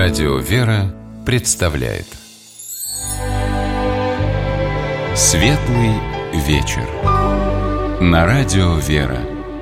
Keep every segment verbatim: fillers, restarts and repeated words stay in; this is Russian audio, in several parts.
Радио «Вера» представляет Светлый вечер на Радио «Вера».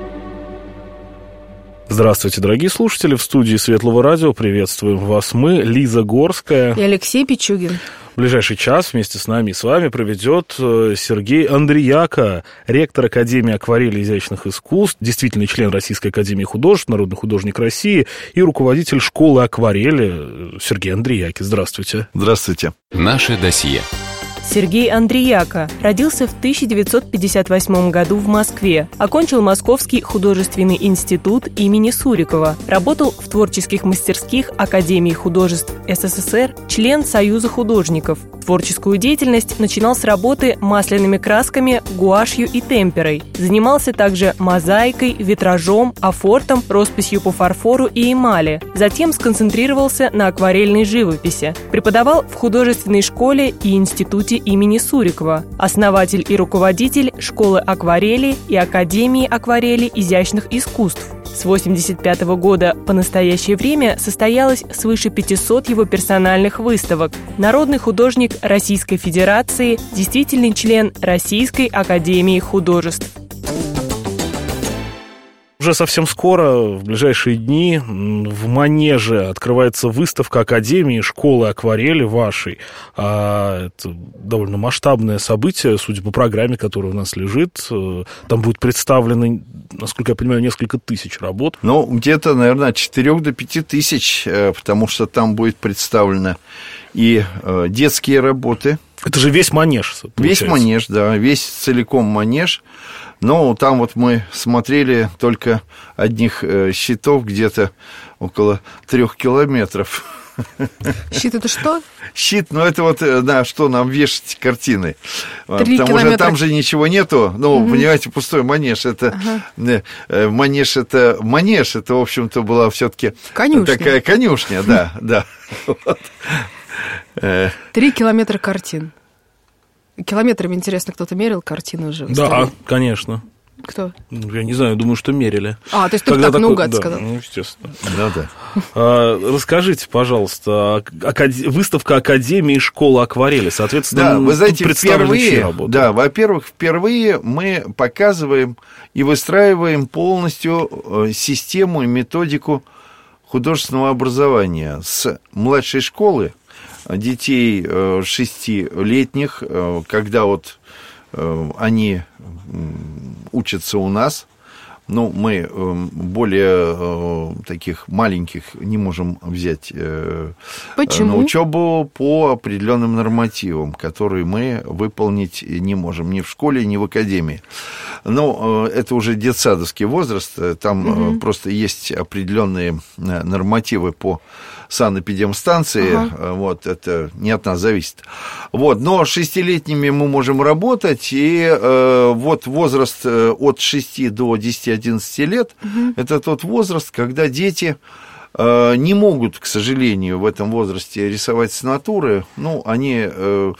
Здравствуйте, дорогие слушатели. В студии Светлого радио приветствуем вас мы, Лиза Горская и Алексей Пичугин. В ближайший час вместе с нами и с вами проведет Сергей Андреяка, ректор Академии акварели и изящных искусств, действительный член Российской академии художеств, народный художник России и руководитель школы акварели Сергей Андреяки. Здравствуйте. Здравствуйте. Наше досье. Сергей Андреяка родился в тысяча девятьсот пятьдесят восьмом году в Москве. Окончил Московский художественный институт имени Сурикова. Работал в творческих мастерских Академии художеств СССР, член Союза художников. Творческую деятельность начинал с работы масляными красками, гуашью и темперой. Занимался также мозаикой, витражом, афортом, росписью по фарфору и эмали. Затем сконцентрировался на акварельной живописи. Преподавал в художественной школе и институте имени Сурикова. Основатель и руководитель школы акварели и Академии акварели изящных искусств. С восемьдесят пятого года по настоящее время состоялось свыше пятисот его персональных выставок. Народный художник Российской Федерации, действительный член Российской Академии художеств. Уже совсем скоро, в ближайшие дни, в Манеже открывается выставка Академии школы акварели вашей. А это довольно масштабное событие, судя по программе, которая у нас лежит. Там будет представлено, насколько я понимаю, несколько тысяч работ. Ну, где-то, наверное, от четырёх до пяти тысяч, потому что там будет представлено и детские работы. Это же весь Манеж, получается. Весь Манеж, да, весь целиком Манеж. Но там вот мы смотрели только одних э, щитов где-то около трех километров. Щит — это что? Щит, ну это вот, на что нам вешать картины. Три Потому километра. что там же ничего нету. Ну, угу. Понимаете, пустой Манеж. Это, ага. Манеж это Манеж, это, в общем-то, была все-таки такая конюшня, да, да. Три километра картин. Километрами, интересно, кто-то мерил картины уже? Да, конечно. Кто? Я не знаю, думаю, что мерили. А, то есть только так такой... наугад да, сказал? Ну, естественно. Да, да. А, расскажите, пожалуйста, акад... выставка Академии школы акварели, соответственно, да, вы знаете, впервые, да, во-первых, впервые мы показываем и выстраиваем полностью систему и методику художественного образования с младшей школы, детей шестилетних, когда вот они учатся у нас. Ну, мы более таких маленьких не можем взять Почему? на учебу по определенным нормативам, которые мы выполнить не можем ни в школе, ни в академии. Но это уже детсадовский возраст, там угу. просто есть определенные нормативы по санэпидемстанции, ага. вот, это не от нас зависит. Вот, но шестилетними мы можем работать, и э, вот возраст от шести до десяти-одиннадцати лет, угу. это тот возраст, когда дети э, не могут, к сожалению, в этом возрасте рисовать с натуры, ну, они, э,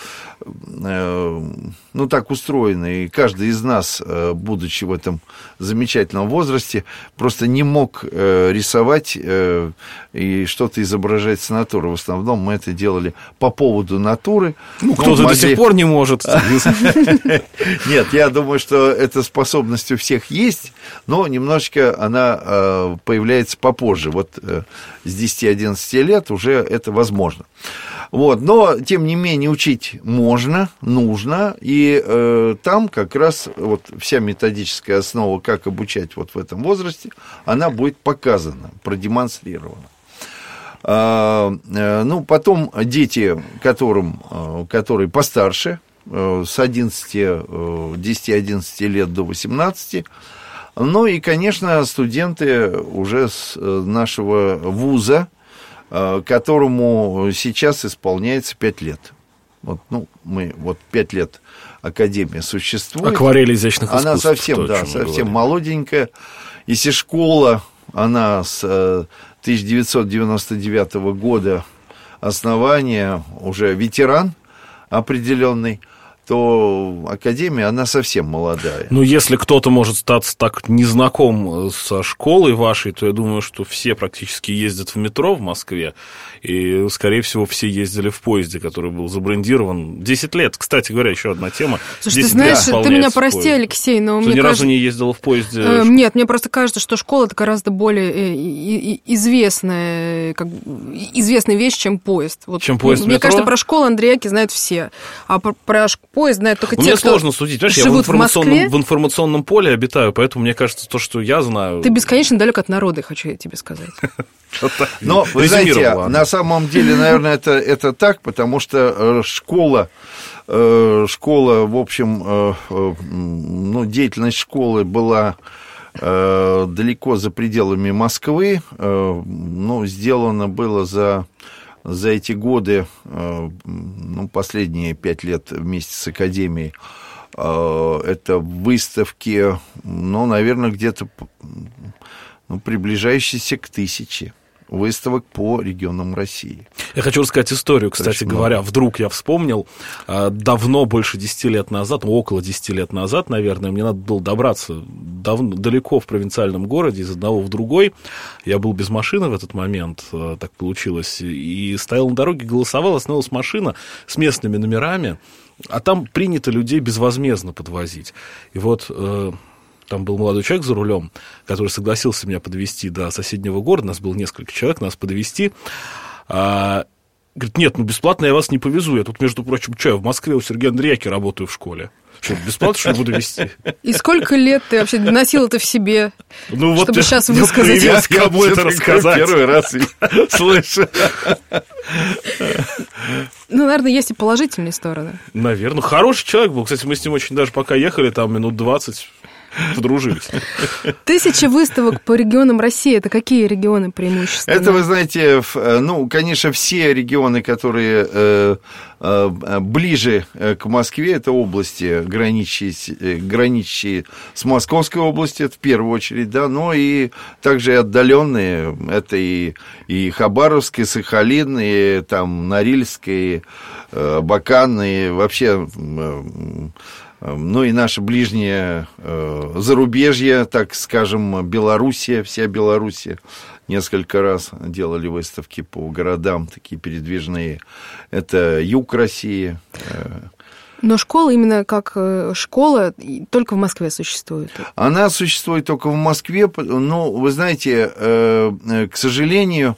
э, ну, так устроены, и каждый из нас, э, будучи в этом замечательном возрасте, просто не мог э, рисовать э, и что-то изображать с натуры. В основном мы это делали по поводу натуры. Ну, кто-то могли... до сих пор не может. Нет, я думаю, что эта способность у всех есть, но немножечко она появляется попозже. Вот с десяти-одиннадцати лет уже это возможно. Вот, но, тем не менее, учить можно, нужно, и э, там как раз вот вся методическая основа, как обучать вот в этом возрасте, она будет показана, продемонстрирована. А, э, ну, потом дети, которым, э, которые постарше, э, с одиннадцати, десяти-одиннадцати лет до восемнадцати, ну и, конечно, студенты уже с нашего вуза, которому сейчас исполняется пять лет. Вот, ну, мы, вот пять лет Академия существует. Акварели изящных искусств. Она совсем, то, да, совсем молоденькая. Если школа, она с тысяча девятьсот девяносто девятого года основания, уже ветеран определенный, то академия, она совсем молодая. Ну, если кто-то может статься так незнаком со школой вашей, то я думаю, что все практически ездят в метро в Москве, и, скорее всего, все ездили в поезде, который был забрендирован. десять лет, кстати говоря, еще одна тема. Слушай, ты знаешь, ты меня прости, Алексей, но ты мне ни кажется... разу не ездила в поезде? Э, нет, мне просто кажется, что школа — это гораздо более известная, как, известная вещь, чем поезд. Вот, чем поезд мне метро? кажется, про школу Андреяки знают все, а про, про поезд знают только те, мне кто сложно судить. Понимаешь, я в информационном, в информационном поле обитаю, поэтому мне кажется, то, что я знаю... Ты бесконечно далек от народа, хочу я тебе сказать. Но, вы знаете, на самом деле, наверное, это, это так, потому что школа, школа, в общем, ну, деятельность школы была далеко за пределами Москвы, ну, сделано было за... За эти годы, ну, последние пять лет вместе с Академией, это выставки, ну, наверное, где-то, ну, приближающиеся к тысяче выставок по регионам России. Я хочу рассказать историю, кстати Очень говоря. много. Вдруг я вспомнил, давно, больше десяти лет назад, ну, около десяти лет назад, наверное, мне надо было добраться давно, далеко в провинциальном городе, из одного в другой. Я был без машины в этот момент, так получилось, и стоял на дороге, голосовал, остановилась машина с местными номерами, а там принято людей безвозмездно подвозить. И вот... Там был молодой человек за рулем, который согласился меня подвезти до соседнего города. Нас было несколько человек, нас подвезти. А, говорит, нет, ну бесплатно я вас не повезу. Я тут, между прочим, что, я в Москве у Сергея Андреяки работаю в школе. Что, бесплатно, что ли, буду везти? И сколько лет ты вообще носил это в себе, ну, вот чтобы ты, сейчас высказать? Я кому это рассказать? Первый раз слышу. Ну, наверное, есть и положительные стороны. Наверное. Хороший человек был. Кстати, мы с ним очень даже пока ехали, там минут двадцать... подружились. Тысяча выставок по регионам России. Это какие регионы преимущественно? Это, вы знаете, ну, конечно, все регионы, которые э, э, ближе к Москве, это области, граничащие, граничащие с Московской областью, это в первую очередь, да, но и также и отдаленные, это и, и Хабаровск, и Сахалин, и там Норильск, и э, Абакан, и вообще... Э, ну и наше ближнее э, зарубежье, так скажем, Белоруссия, вся Белоруссия. Несколько раз делали выставки по городам, такие передвижные. Это юг России. Но школа именно как школа только в Москве существует? Она существует только в Москве, но, вы знаете, э, к сожалению...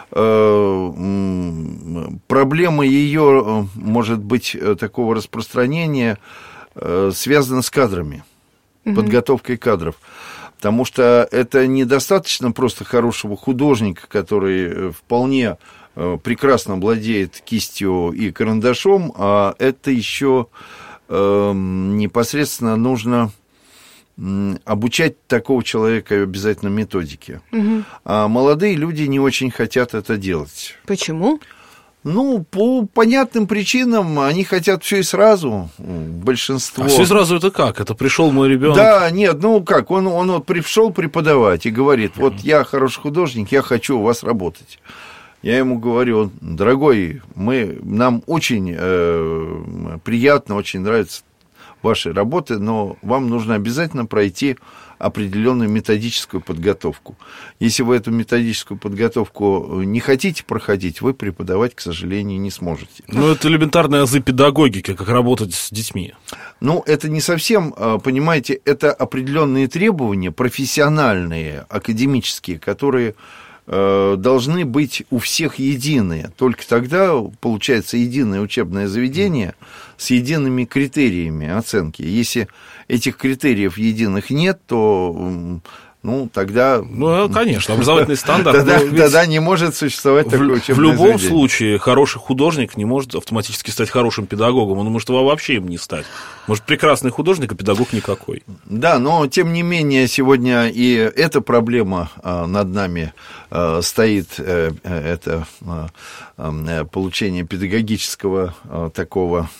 Проблема ее, может быть, такого распространения связана с кадрами, угу. подготовкой кадров. Потому что это недостаточно просто хорошего художника, который вполне прекрасно владеет кистью и карандашом, а это еще непосредственно нужно... обучать такого человека обязательно методике. Угу. А молодые люди не очень хотят это делать. Почему? Ну, по понятным причинам они хотят все и сразу, большинство. А все и сразу это как? Это пришел мой ребенок? Да, нет, ну как, он, он вот пришел преподавать и говорит, вот я хороший художник, я хочу у вас работать. Я ему говорю, дорогой, мы, нам очень э, приятно, очень нравится вашей работы, но вам нужно обязательно пройти определенную методическую подготовку. Если вы эту методическую подготовку не хотите проходить, вы преподавать, к сожалению, не сможете. Ну, это элементарные азы педагогики, как работать с детьми. Ну, это не совсем, понимаете, это определенные требования, профессиональные, академические, которые должны быть у всех единые. Только тогда получается единое учебное заведение с едиными критериями оценки. Если этих критериев единых нет, то... Ну, тогда... Ну, конечно, образовательный стандарт. Тогда, тогда не может существовать в, такое учебное В любом заведение. случае, хороший художник не может автоматически стать хорошим педагогом. Он может вообще им не стать. Может, прекрасный художник, а педагог никакой. Да, но, тем не менее, сегодня и эта проблема над нами стоит. Это получение педагогического такого...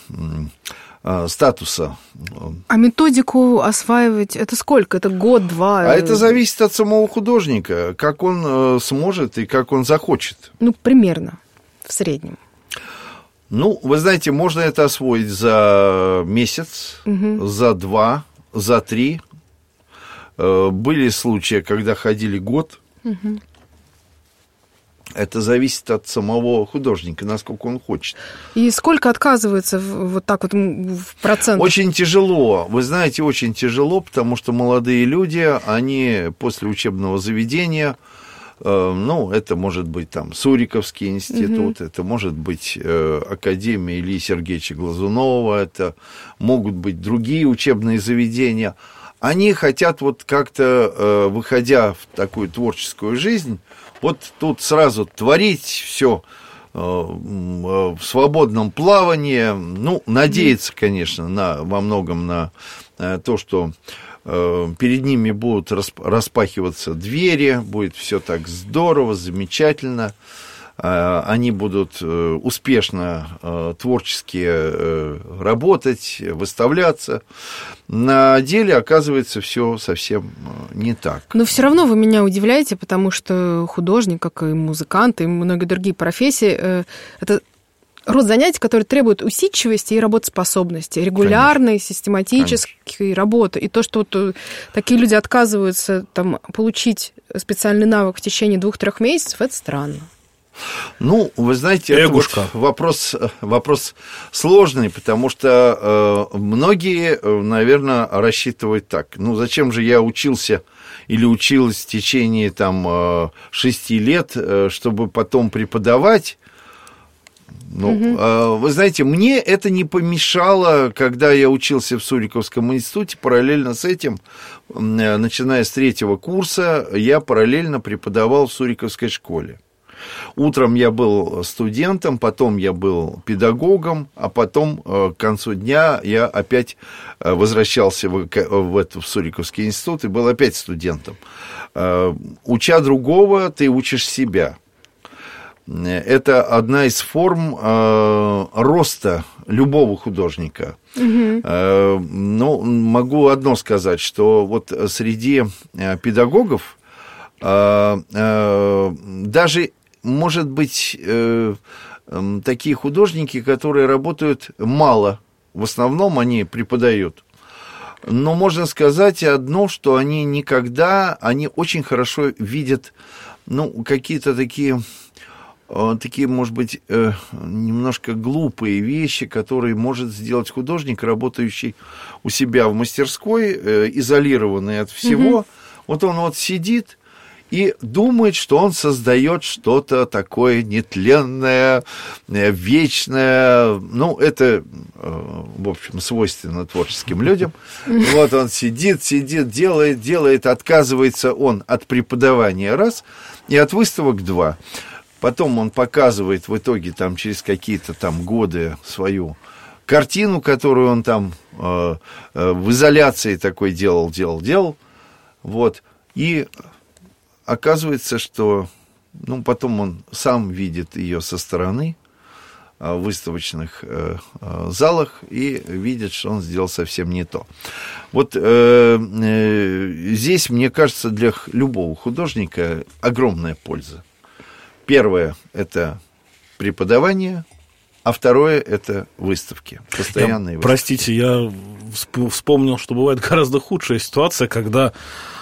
статуса. А методику осваивать, это сколько? Это год-два? А это зависит от самого художника, как он сможет и как он захочет. Ну, примерно, в среднем. Ну, вы знаете, можно это освоить за месяц, угу. за два, за три. Были случаи, когда ходили год. Угу. Это зависит от самого художника, насколько он хочет. И сколько отказывается вот так вот в процентах? Очень тяжело. Вы знаете, очень тяжело, потому что молодые люди, они после учебного заведения, э, ну, это может быть там Суриковский институт, угу. это может быть э, Академия Ильи Сергеевича Глазунова, это могут быть другие учебные заведения. Они хотят вот как-то, э, выходя в такую творческую жизнь, вот тут сразу творить все э, в свободном плавании, ну, надеяться, конечно, на, во многом на э, то, что э, перед ними будут распахиваться двери, будет все так здорово, замечательно, э, они будут э, успешно э, творчески э, работать, выставляться. На деле, оказывается, все совсем не так. Но все равно вы меня удивляете, потому что художник, как и музыкант, и многие другие профессии, это род занятий, который требует усидчивости и работоспособности, регулярной, конечно, систематической Конечно. работы. И то, что вот такие люди отказываются там, получить специальный навык в течение двух-трех месяцев, это странно. Ну, вы знаете, это вот вопрос, вопрос сложный, потому что э, многие, наверное, рассчитывают так. Ну, зачем же я учился или училась в течение там, э, шести лет, э, чтобы потом преподавать? Ну, угу. э, вы знаете, мне это не помешало, когда я учился в Суриковском институте, параллельно с этим, э, начиная с третьего курса, я параллельно преподавал в Суриковской школе. Утром я был студентом, потом я был педагогом, а потом к концу дня я опять возвращался в, в, этот, в Суриковский институт и был опять студентом. Уча другого, ты учишь себя. Это одна из форм э, роста любого художника. Угу. Э, ну, могу одно сказать, что вот среди педагогов э, э, даже... Может быть, э, э, такие художники, которые работают мало, в основном они преподают. Но можно сказать одно, что они никогда, они очень хорошо видят, ну, какие-то такие, э, такие, может быть, э, немножко глупые вещи, которые может сделать художник, работающий у себя в мастерской, э, изолированный от всего. Mm-hmm. Вот он вот сидит и думает, что он создает что-то такое нетленное, вечное. Ну, это, в общем, свойственно творческим людям. Вот он сидит, сидит, делает, делает, отказывается он от преподавания раз и от выставок два. Потом он показывает в итоге там, через какие-то там годы свою картину, которую он там э, э, в изоляции такой делал, делал, делал. Вот. И оказывается, что ну, потом он сам видит ее со стороны в выставочных э, э, залах и видит, что он сделал совсем не то. Вот э, э, здесь, мне кажется, для любого художника огромная польза. Первое – это преподавание, а второе – это выставки, постоянные я, выставки. Простите, я вспомнил, что бывает гораздо худшая ситуация, когда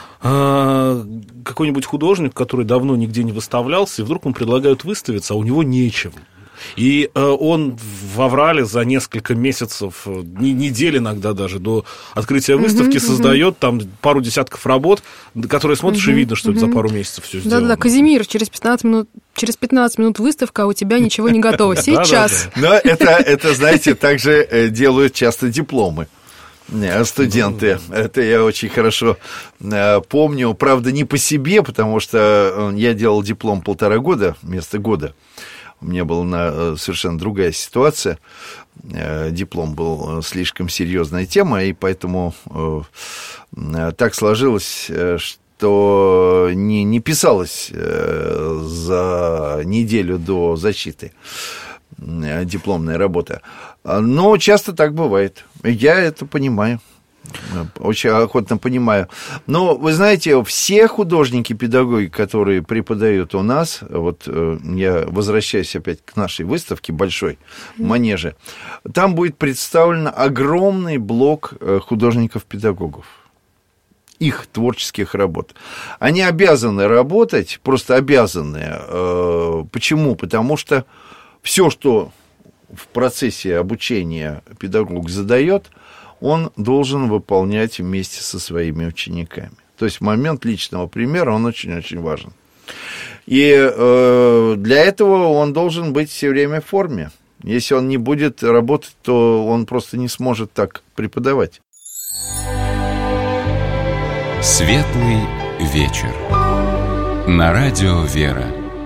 э, какой-нибудь художник, который давно нигде не выставлялся, и вдруг ему предлагают выставиться, а у него нечем. И э, он в аврале за несколько месяцев, не, недель иногда даже, до открытия выставки uh-huh, создает uh-huh. там пару десятков работ, которые смотришь, uh-huh, и видно, что uh-huh. это за пару месяцев все сделано. Да-да, Казимир, через пятнадцать минут, через пятнадцать минут выставка, а у тебя ничего не готово. Сейчас. Но это, знаете, также делают часто дипломы. Студенты, это я очень хорошо помню, правда, не по себе, потому что я делал диплом полтора года вместо года. У меня была на, совершенно другая ситуация. Диплом был слишком серьезная тема, и поэтому э, так сложилось, что не, не писалось э, за неделю до защиты дипломная работа. Но часто так бывает. Я это понимаю. Очень охотно понимаю. Но, вы знаете, все художники-педагоги, которые преподают у нас, вот я возвращаюсь опять к нашей выставке большой в Манеже, там будет представлен огромный блок художников-педагогов, их творческих работ. Они обязаны работать, просто обязаны. Почему? Потому что все, что в процессе обучения педагог задает, он должен выполнять вместе со своими учениками. То есть момент личного примера, он очень-очень важен. И э, для этого он должен быть все время в форме. Если он не будет работать, то он просто не сможет так преподавать. Светлый вечер. На радио «Вера».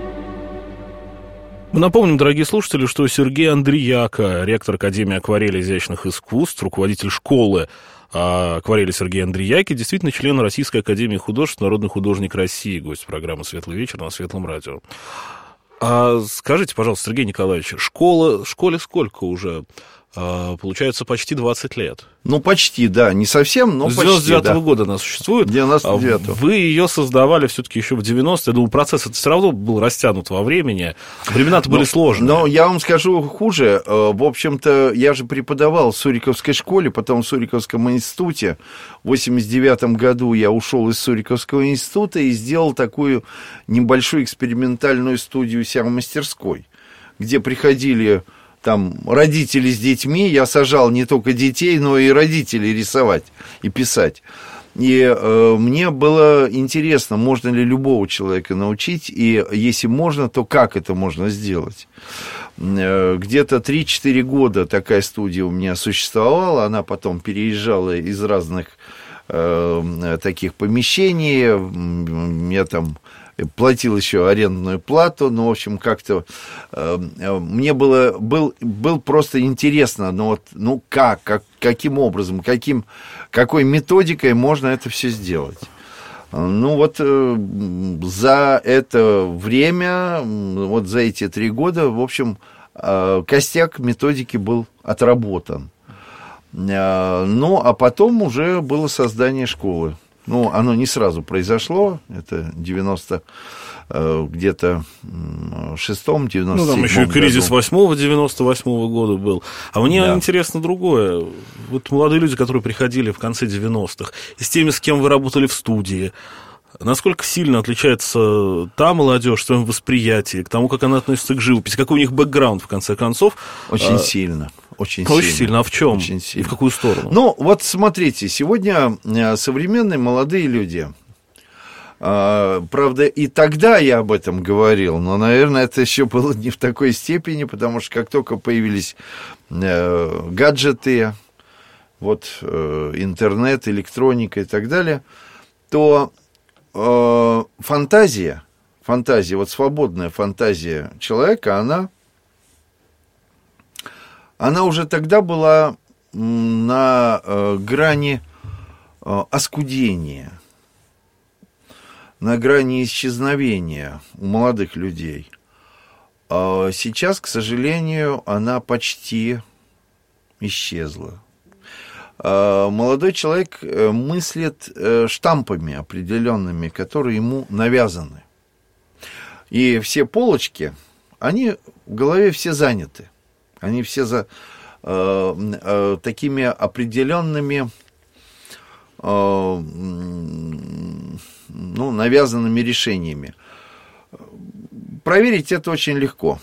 Мы напомним, дорогие слушатели, что Сергей Андрияка, ректор Академии акварели изящных искусств, руководитель школы акварели Сергея Андрияки, действительно член Российской академии художеств, народный художник России, гость программы «Светлый вечер» на Светлом радио. А скажите, пожалуйста, Сергей Николаевич, школа, школе сколько уже? Получается, почти двадцать лет. Ну, почти, да, не совсем, но почти, да. С девяносто девятого года она существует. девяносто девятого. Вы ее создавали все-таки еще в девяностые. Я думаю, процесс это все равно был растянут во времени. Времена-то были сложные. Но я вам скажу хуже. В общем-то, я же преподавал в Суриковской школе, потом в Суриковском институте. В восемьдесят девятом году я ушел из Суриковского института и сделал такую небольшую экспериментальную студию у себя в мастерской, где приходили... Там родители с детьми, я сажал не только детей, но и родителей рисовать и писать. И э, мне было интересно, можно ли любого человека научить, и если можно, то как это можно сделать. Э, где-то три-четыре года такая студия у меня существовала, она потом переезжала из разных э, таких помещений, я там... платил еще арендную плату, но, в общем, как-то э, мне было был, был просто интересно, ну, вот, ну как, как, каким образом, каким, какой методикой можно это все сделать. Ну, вот э, за это время, вот за эти три года, в общем, э, костяк методики был отработан. Э, ну, а потом уже было создание школы. Ну, оно не сразу произошло, это девяносто где-то шестом, девяносто седьмом. Ну, там еще и кризис восьмого, девяносто восьмого года был. А мне да. интересно другое. Вот молодые люди, которые приходили в конце девяностых, и с теми, с кем вы работали в студии, насколько сильно отличается та молодежь в своем восприятии, к тому, как она относится к живописи, какой у них бэкграунд, в конце концов? Очень а... сильно. Очень, Очень сильно. сильно. А в чем? И в какую сторону? Ну, вот смотрите, сегодня современные молодые люди, правда, и тогда я об этом говорил, но, наверное, это еще было не в такой степени, потому что как только появились гаджеты, вот интернет, электроника и так далее, то фантазия, фантазия, вот свободная фантазия человека, она... Она уже тогда была на э, грани э, оскудения, на грани исчезновения у молодых людей. А сейчас, к сожалению, она почти исчезла. А молодой человек мыслит штампами определенными, которые ему навязаны. И все полочки, они в голове все заняты. Они все за э, э, такими определенными, э, ну, навязанными решениями. Проверить это очень легко.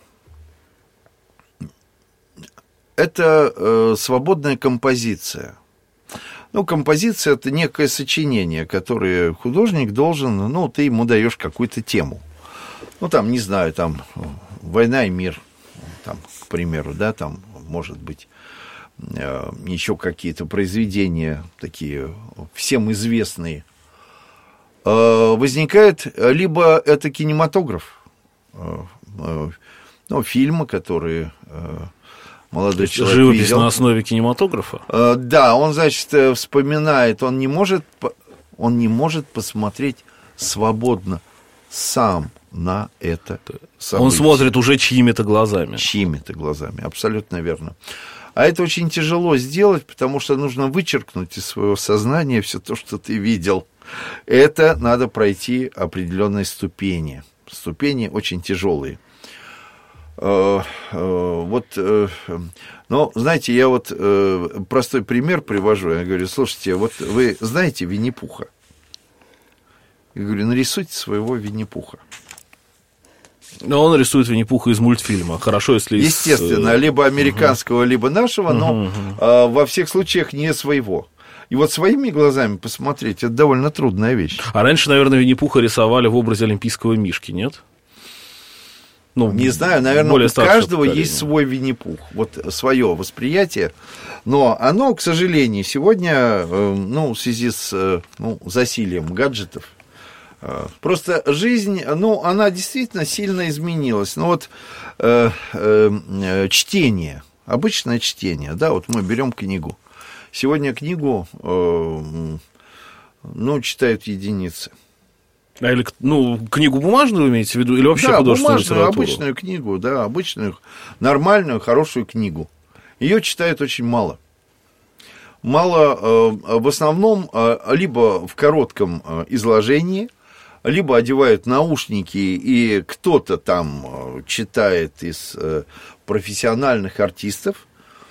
Это э, свободная композиция. Ну, композиция – это некое сочинение, которое художник должен, ну, ты ему даешь какую-то тему. Ну, там, не знаю, там, «Война и мир», там, к примеру, да, там, может быть, э, еще какие-то произведения такие всем известные. Э, возникает, либо это кинематограф, э, э, ну, фильмы, которые э, молодой человек живопись видел. На основе кинематографа? Э, да, он, значит, вспоминает, он не может, он не может посмотреть свободно сам на это событие. Он смотрит уже чьими-то глазами. Чьими-то глазами, абсолютно верно. А это очень тяжело сделать, потому что нужно вычеркнуть из своего сознания все то, что ты видел. Это надо пройти определенные ступени. Ступени очень тяжелые. Вот, но, знаете, я вот простой пример привожу. Я говорю, слушайте, вот вы знаете Винни-Пуха? Я говорю, нарисуйте своего Винни-Пуха. Но он рисует Винни-Пуха из мультфильма. Хорошо, если... Естественно, из... либо американского, uh-huh. либо нашего, но uh-huh. а, во всех случаях не своего. И вот своими глазами посмотреть, это довольно трудная вещь. А раньше, наверное, Винни-Пуха рисовали в образе олимпийского мишки, нет? Ну, не знаю, наверное, у каждого поколения. Есть свой Винни-Пух, вот свое восприятие, но оно, к сожалению, сегодня, ну, в связи с ну, засилием гаджетов, просто жизнь, ну, она действительно сильно изменилась. Ну, вот э, э, чтение, обычное чтение, да, вот мы берем книгу. Сегодня книгу, э, ну, читают единицы. А или, ну, книгу бумажную имеете в виду, или вообще да, художественную бумажную, литературу? обычную книгу, да, обычную, нормальную, хорошую книгу. Ее читают очень мало. Мало, э, в основном, э, либо в коротком э, изложении, либо одевают наушники, и кто-то там читает из э, профессиональных артистов,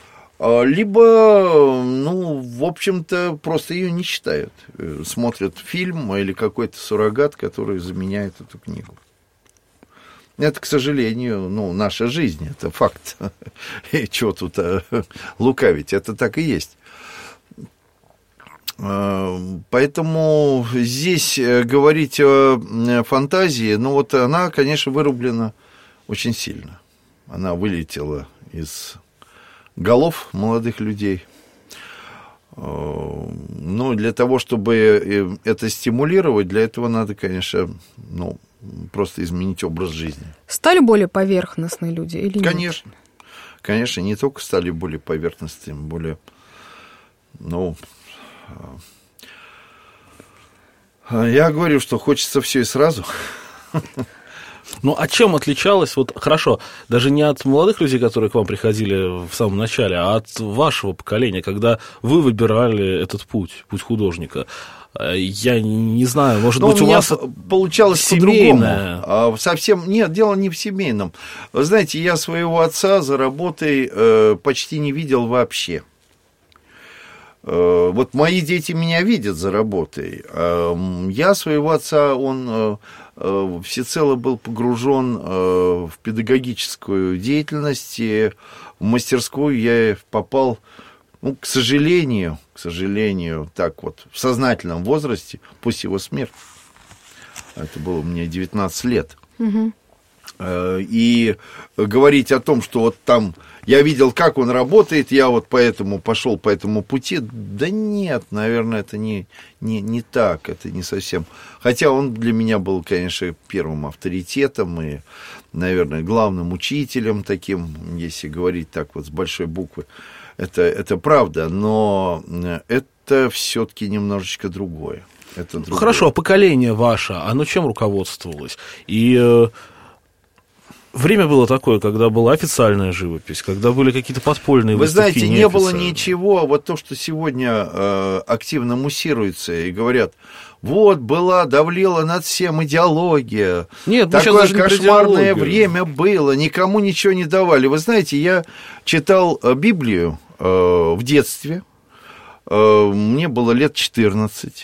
либо, ну, в общем-то, просто ее не читают. Смотрят фильм или какой-то суррогат, который заменяет эту книгу. Это, к сожалению, ну, наша жизнь, это факт. И чего тут лукавить, это так и есть. Поэтому здесь говорить о фантазии, ну, вот она, конечно, вырублена очень сильно. Она вылетела из... голов молодых людей. Ну, для того, чтобы это стимулировать, для этого надо, конечно, ну, просто изменить образ жизни. Стали более поверхностные люди или нет? Конечно. Конечно, не только стали более поверхностными, более, ну, я говорю, что хочется все и сразу. Ну, а чем отличалось, вот, хорошо, даже не от молодых людей, которые к вам приходили в самом начале, а от вашего поколения, когда вы выбирали этот путь, путь художника? Я не знаю, может Но быть, у, у вас получалось по-другому. Совсем, нет, дело не в семейном. Вы знаете, я своего отца за работой э, почти не видел вообще. Э, вот мои дети меня видят за работой. Э, я своего отца, он... Э, всецело был погружен в педагогическую деятельность, и в мастерскую я попал, ну, к сожалению, к сожалению, так вот, в сознательном возрасте, после его смерти. Это было мне девятнадцать лет. Угу. И говорить о том, что вот там я видел, как он работает, я вот поэтому пошел по этому пути, да нет, наверное, это не, не, не так, это не совсем. Хотя он для меня был, конечно, первым авторитетом и, наверное, главным учителем таким, если говорить так вот с большой буквы. Это, это правда, но это все-таки немножечко другое. Это другое. Хорошо, а поколение ваше, оно чем руководствовалось? И... время было такое, когда была официальная живопись, когда были какие-то подпольные Вы выставки. Вы знаете, не было ничего, вот то, что сегодня э, активно муссируется, и говорят, вот, была, давлела над всем идеология, Нет, такое кошмарное время было, никому ничего не давали. Вы знаете, я читал Библию э, в детстве, э, мне было лет четырнадцать.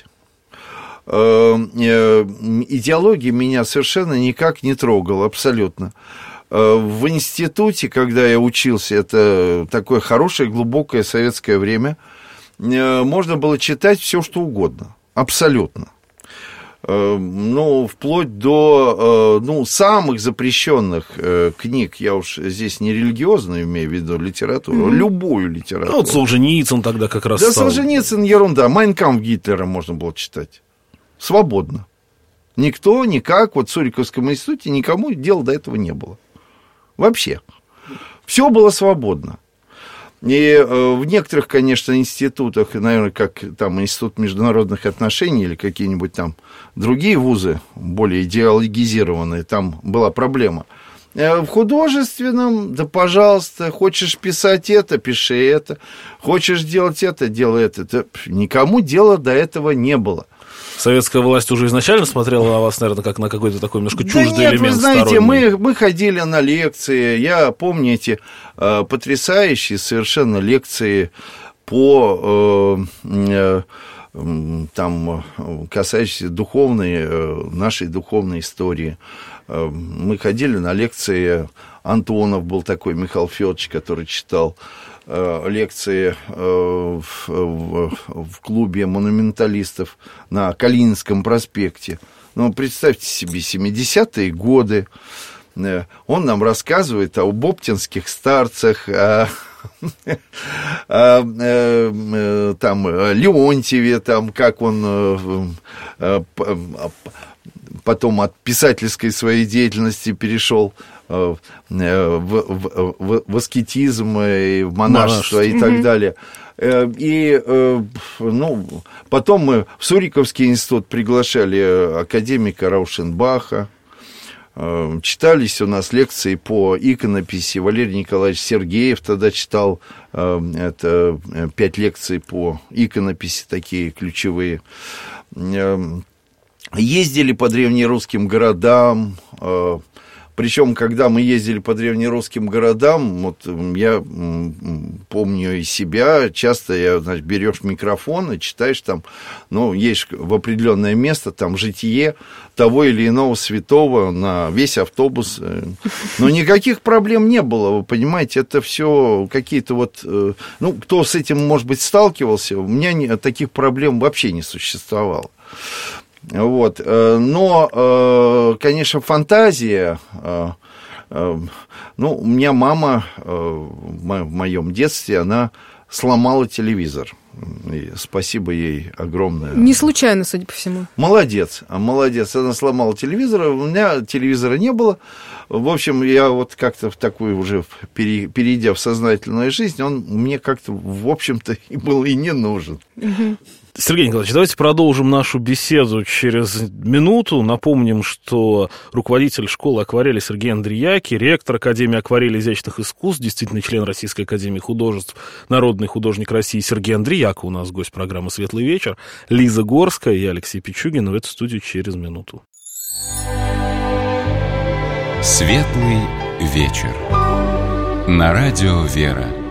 Идеология меня совершенно никак не трогала, абсолютно. В институте, когда я учился, это такое хорошее, глубокое советское время, можно было читать все, что угодно, абсолютно. Ну, вплоть до, ну, самых запрещенных книг, я уж здесь не религиозную имею в виду литературу, mm-hmm. любую литературу. Ну, вот Солженицын тогда как раз Да, стал. Солженицын ерунда, «Майн кампф» Гитлера можно было читать. Свободно. Никто, никак, вот в Суриковском институте никому дела до этого не было. Вообще. Все было свободно. И э, в некоторых, конечно, институтах, наверное, как там Институт международных отношений или какие-нибудь там другие вузы, более идеологизированные, там была проблема. В художественном, да, пожалуйста, хочешь писать это, пиши это, хочешь делать это, делай это. это. Никому дела до этого не было. Советская власть уже изначально смотрела на вас, наверное, как на какой-то такой немножко чуждый да нет, элемент. Вы знаете, сторонний. мы, мы ходили на лекции. Я помню эти э, потрясающие совершенно лекции по э, э, там, касающиеся духовной, э, нашей духовной истории. Э, мы ходили на лекции. Антонов был такой, Михаил Федорович, который читал лекции в, в, в клубе монументалистов на Калининском проспекте. Ну, представьте себе, семидесятые годы. Он нам рассказывает об оптинских старцах, о, о, о, там, Леонтьеве, там, как он потом от писательской своей деятельности перешел в, в, в, в аскетизм и в монашество, монашество. И так далее. И, ну, потом мы в Суриковский институт приглашали академика Раушенбаха. Читались у нас лекции по иконописи. Валерий Николаевич Сергеев тогда читал это, пять лекций по иконописи, такие ключевые. Ездили по древнерусским городам. Причем, когда мы ездили по древнерусским городам, вот я помню и себя, часто я, значит, берешь микрофон и читаешь там, ну, есть в определенное место, там, житие того или иного святого на весь автобус. Но никаких проблем не было, вы понимаете, это все какие-то вот, ну, кто с этим, может быть, сталкивался, у меня таких проблем вообще не существовало. Вот. Но, конечно, фантазия. Ну, у меня мама в моем детстве, она сломала телевизор. И спасибо ей огромное. Не случайно, судя по всему. Молодец, молодец. Она сломала телевизор, у меня телевизора не было. В общем, я вот как-то в такую уже, перейдя в сознательную жизнь, он мне как-то, в общем-то, и был и не нужен. Угу. Сергей Николаевич, давайте продолжим нашу беседу через минуту. Напомним, что руководитель школы акварели Сергей Андриаки, ректор Академии акварели изящных искусств, действительно член Российской академии художеств, народный художник России Сергей Андриака у нас гость программы «Светлый вечер», Лиза Горская и Алексей Пичугин в эту студию через минуту. «Светлый вечер» на радио «Вера».